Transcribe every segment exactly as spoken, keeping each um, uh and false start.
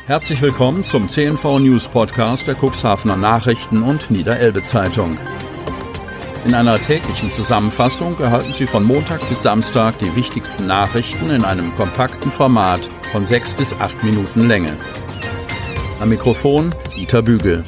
Herzlich willkommen zum C N V News Podcast der Cuxhavener Nachrichten und Niederelbe Zeitung. In einer täglichen Zusammenfassung erhalten Sie von Montag bis Samstag die wichtigsten Nachrichten in einem kompakten Format von sechs bis acht Minuten Länge. Am Mikrofon Dieter Bügel.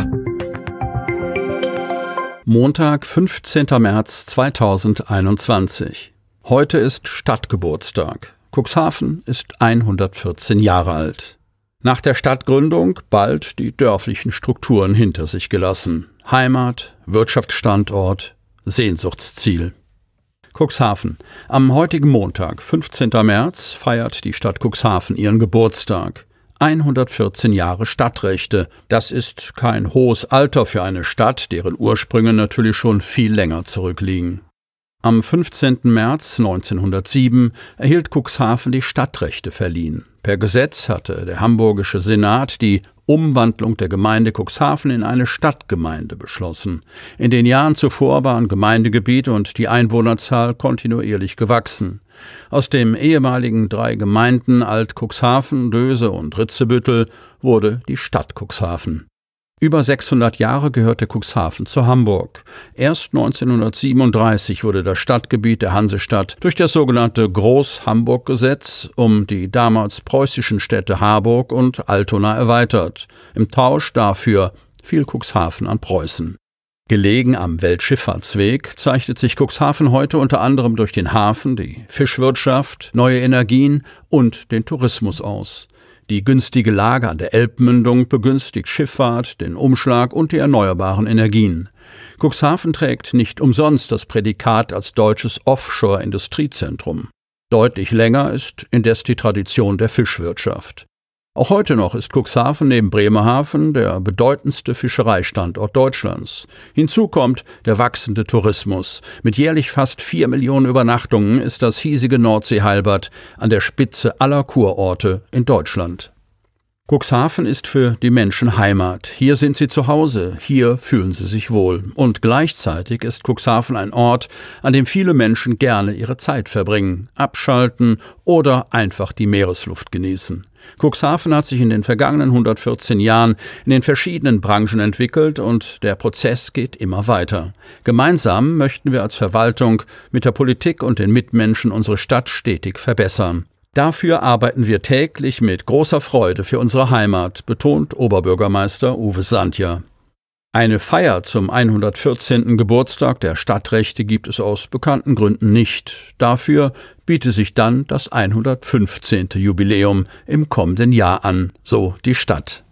Montag, fünfzehnten März zweitausendeinundzwanzig. Heute ist Stadtgeburtstag. Cuxhaven ist hundertvierzehn Jahre alt. Nach der Stadtgründung bald die dörflichen Strukturen hinter sich gelassen. Heimat, Wirtschaftsstandort, Sehnsuchtsziel. Cuxhaven. Am heutigen Montag, fünfzehnten März, feiert die Stadt Cuxhaven ihren Geburtstag. hundertvierzehn Jahre Stadtrechte. Das ist kein hohes Alter für eine Stadt, deren Ursprünge natürlich schon viel länger zurückliegen. Am fünfzehnten März neunzehnhundertsieben erhielt Cuxhaven die Stadtrechte verliehen. Per Gesetz hatte der Hamburgische Senat die Umwandlung der Gemeinde Cuxhaven in eine Stadtgemeinde beschlossen. In den Jahren zuvor waren Gemeindegebiet und die Einwohnerzahl kontinuierlich gewachsen. Aus dem ehemaligen drei Gemeinden Alt-Cuxhaven, Döse und Ritzebüttel wurde die Stadt Cuxhaven. Über sechshundert Jahre gehörte Cuxhaven zu Hamburg. Erst neunzehnhundertsiebenunddreißig wurde das Stadtgebiet der Hansestadt durch das sogenannte Groß-Hamburg-Gesetz um die damals preußischen Städte Harburg und Altona erweitert. Im Tausch dafür fiel Cuxhaven an Preußen. Gelegen am Weltschifffahrtsweg zeichnet sich Cuxhaven heute unter anderem durch den Hafen, die Fischwirtschaft, neue Energien und den Tourismus aus. Die günstige Lage an der Elbmündung begünstigt Schifffahrt, den Umschlag und die erneuerbaren Energien. Cuxhaven trägt nicht umsonst das Prädikat als deutsches Offshore-Industriezentrum. Deutlich länger ist indes die Tradition der Fischwirtschaft. Auch heute noch ist Cuxhaven neben Bremerhaven der bedeutendste Fischereistandort Deutschlands. Hinzu kommt der wachsende Tourismus. Mit jährlich fast vier Millionen Übernachtungen ist das hiesige Nordseeheilbad an der Spitze aller Kurorte in Deutschland. Cuxhaven ist für die Menschen Heimat. Hier sind sie zu Hause, hier fühlen sie sich wohl. Und gleichzeitig ist Cuxhaven ein Ort, an dem viele Menschen gerne ihre Zeit verbringen, abschalten oder einfach die Meeresluft genießen. Cuxhaven hat sich in den vergangenen hundertvierzehn Jahren in den verschiedenen Branchen entwickelt und der Prozess geht immer weiter. Gemeinsam möchten wir als Verwaltung mit der Politik und den Mitmenschen unsere Stadt stetig verbessern. Dafür arbeiten wir täglich mit großer Freude für unsere Heimat, betont Oberbürgermeister Uwe Sandja. Eine Feier zum hundertvierzehnten Geburtstag der Stadtrechte gibt es aus bekannten Gründen nicht. Dafür biete sich dann das hundertfünfzehnte Jubiläum im kommenden Jahr an, so die Stadt.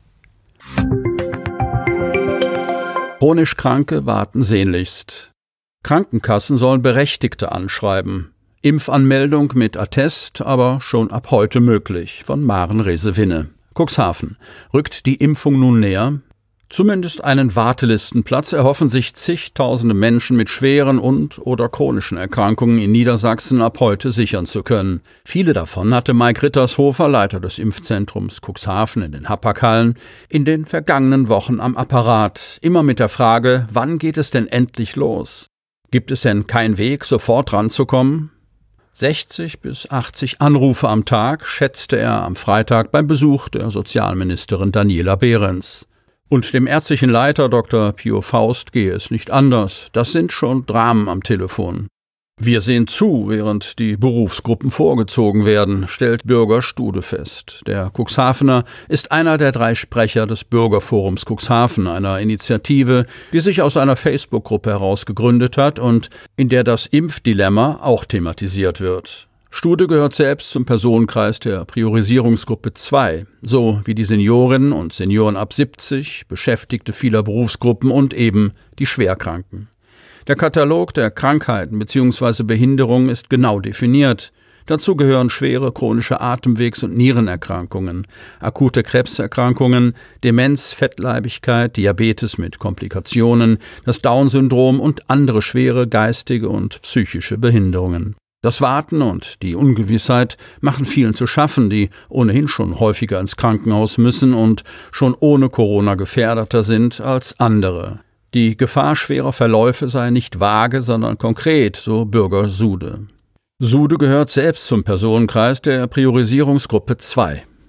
Chronisch Kranke warten sehnlichst. Krankenkassen sollen Berechtigte anschreiben. Impfanmeldung mit Attest, aber schon ab heute möglich, von Maren Resewinne. Cuxhaven. Rückt die Impfung nun näher? Zumindest einen Wartelistenplatz erhoffen sich zigtausende Menschen mit schweren und oder chronischen Erkrankungen in Niedersachsen ab heute sichern zu können. Viele davon hatte Mike Rittershofer, Leiter des Impfzentrums Cuxhaven in den Hapag-Hallen, in den vergangenen Wochen am Apparat, immer mit der Frage, wann geht es denn endlich los? Gibt es denn keinen Weg, sofort ranzukommen? sechzig bis achtzig Anrufe am Tag schätzte er am Freitag beim Besuch der Sozialministerin Daniela Behrens. Und dem ärztlichen Leiter Doktor Pio Faust gehe es nicht anders. Das sind schon Dramen am Telefon. Wir sehen zu, während die Berufsgruppen vorgezogen werden, stellt Bürger Stude fest. Der Cuxhavener ist einer der drei Sprecher des Bürgerforums Cuxhaven, einer Initiative, die sich aus einer Facebook-Gruppe heraus gegründet hat und in der das Impfdilemma auch thematisiert wird. Stude gehört selbst zum Personenkreis der Priorisierungsgruppe zwei, so wie die Seniorinnen und Senioren ab siebzig, Beschäftigte vieler Berufsgruppen und eben die Schwerkranken. Der Katalog der Krankheiten bzw. Behinderungen ist genau definiert. Dazu gehören schwere chronische Atemwegs- und Nierenerkrankungen, akute Krebserkrankungen, Demenz, Fettleibigkeit, Diabetes mit Komplikationen, das Down-Syndrom und andere schwere geistige und psychische Behinderungen. Das Warten und die Ungewissheit machen vielen zu schaffen, die ohnehin schon häufiger ins Krankenhaus müssen und schon ohne Corona gefährdeter sind als andere. Die Gefahr schwerer Verläufe sei nicht vage, sondern konkret, so Bürger Sude. Sude gehört selbst zum Personenkreis der Priorisierungsgruppe zwei.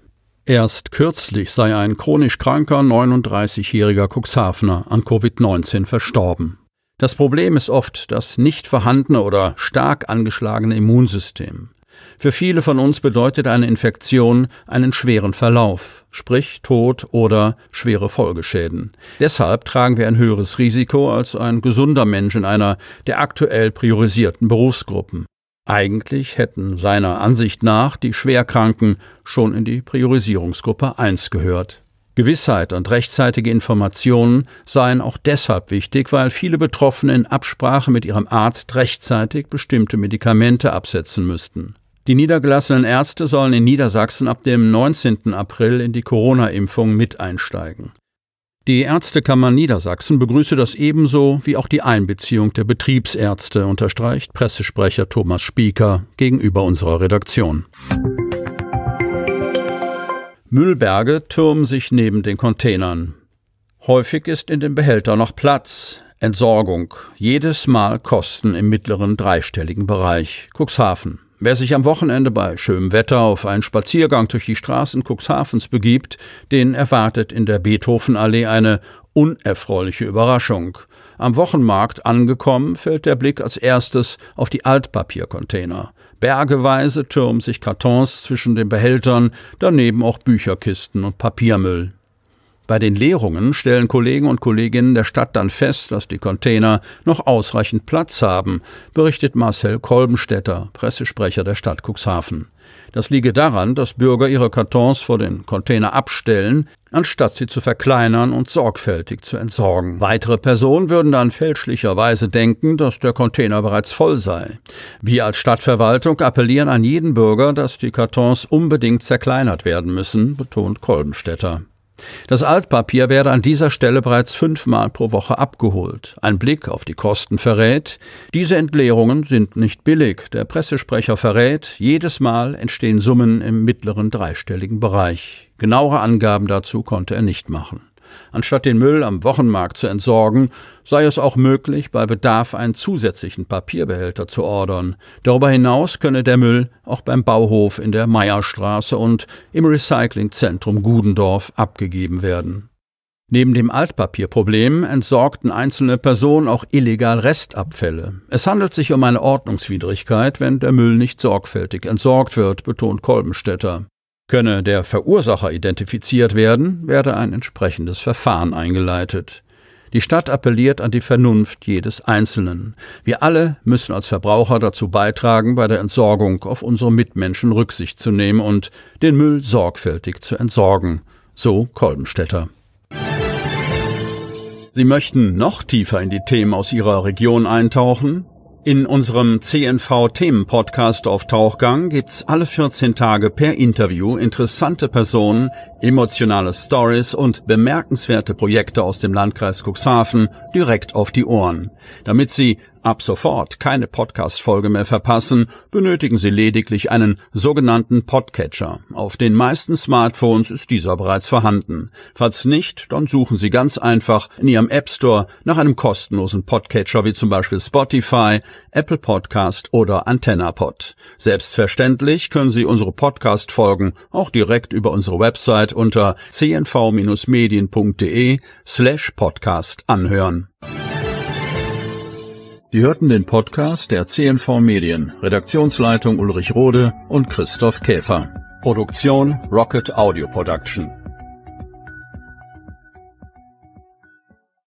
Erst kürzlich sei ein chronisch kranker neununddreißigjähriger Cuxhavener an Covid neunzehn verstorben. Das Problem ist oft das nicht vorhandene oder stark angeschlagene Immunsystem. Für viele von uns bedeutet eine Infektion einen schweren Verlauf, sprich Tod oder schwere Folgeschäden. Deshalb tragen wir ein höheres Risiko als ein gesunder Mensch in einer der aktuell priorisierten Berufsgruppen. Eigentlich hätten seiner Ansicht nach die Schwerkranken schon in die Priorisierungsgruppe eins gehört. Gewissheit und rechtzeitige Informationen seien auch deshalb wichtig, weil viele Betroffene in Absprache mit ihrem Arzt rechtzeitig bestimmte Medikamente absetzen müssten. Die niedergelassenen Ärzte sollen in Niedersachsen ab dem neunzehnten April in die Corona-Impfung mit einsteigen. Die Ärztekammer Niedersachsen begrüße das ebenso wie auch die Einbeziehung der Betriebsärzte, unterstreicht Pressesprecher Thomas Spieker gegenüber unserer Redaktion. Müllberge türmen sich neben den Containern. Häufig ist in den Behältern noch Platz. Entsorgung. Jedes Mal Kosten im mittleren dreistelligen Bereich. Cuxhaven. Wer sich am Wochenende bei schönem Wetter auf einen Spaziergang durch die Straßen Cuxhavens begibt, den erwartet in der Beethovenallee eine unerfreuliche Überraschung. Am Wochenmarkt angekommen, fällt der Blick als erstes auf die Altpapiercontainer. Bergeweise türmen sich Kartons zwischen den Behältern, daneben auch Bücherkisten und Papiermüll. Bei den Leerungen stellen Kollegen und Kolleginnen der Stadt dann fest, dass die Container noch ausreichend Platz haben, berichtet Marcel Kolbenstädter, Pressesprecher der Stadt Cuxhaven. Das liege daran, dass Bürger ihre Kartons vor den Container abstellen, anstatt sie zu verkleinern und sorgfältig zu entsorgen. Weitere Personen würden dann fälschlicherweise denken, dass der Container bereits voll sei. Wir als Stadtverwaltung appellieren an jeden Bürger, dass die Kartons unbedingt zerkleinert werden müssen, betont Kolbenstädter. Das Altpapier werde an dieser Stelle bereits fünfmal pro Woche abgeholt. Ein Blick auf die Kosten verrät, diese Entleerungen sind nicht billig. Der Pressesprecher verrät, jedes Mal entstehen Summen im mittleren dreistelligen Bereich. Genauere Angaben dazu konnte er nicht machen. Anstatt den Müll am Wochenmarkt zu entsorgen, sei es auch möglich, bei Bedarf einen zusätzlichen Papierbehälter zu ordern. Darüber hinaus könne der Müll auch beim Bauhof in der Meierstraße und im Recyclingzentrum Gudendorf abgegeben werden. Neben dem Altpapierproblem entsorgten einzelne Personen auch illegal Restabfälle. Es handelt sich um eine Ordnungswidrigkeit, wenn der Müll nicht sorgfältig entsorgt wird, betont Kolbenstädter. Könne der Verursacher identifiziert werden, werde ein entsprechendes Verfahren eingeleitet. Die Stadt appelliert an die Vernunft jedes Einzelnen. Wir alle müssen als Verbraucher dazu beitragen, bei der Entsorgung auf unsere Mitmenschen Rücksicht zu nehmen und den Müll sorgfältig zu entsorgen. So Kolbenstädter. Sie möchten noch tiefer in die Themen aus Ihrer Region eintauchen? In unserem C N V-Themen-Podcast auf Tauchgang gibt's alle vierzehn Tage per Interview interessante Personen, emotionale Stories und bemerkenswerte Projekte aus dem Landkreis Cuxhaven direkt auf die Ohren. Damit Sie ab sofort keine Podcast-Folge mehr verpassen, benötigen Sie lediglich einen sogenannten Podcatcher. Auf den meisten Smartphones ist dieser bereits vorhanden. Falls nicht, dann suchen Sie ganz einfach in Ihrem App Store nach einem kostenlosen Podcatcher wie zum Beispiel Spotify, Apple Podcast oder AntennaPod. Selbstverständlich können Sie unsere Podcast-Folgen auch direkt über unsere Website unter c n v medien punkt d e slash podcast anhören. Sie hörten den Podcast der C N V Medien, Redaktionsleitung Ulrich Rode und Christoph Käfer. Produktion Rocket Audio Production.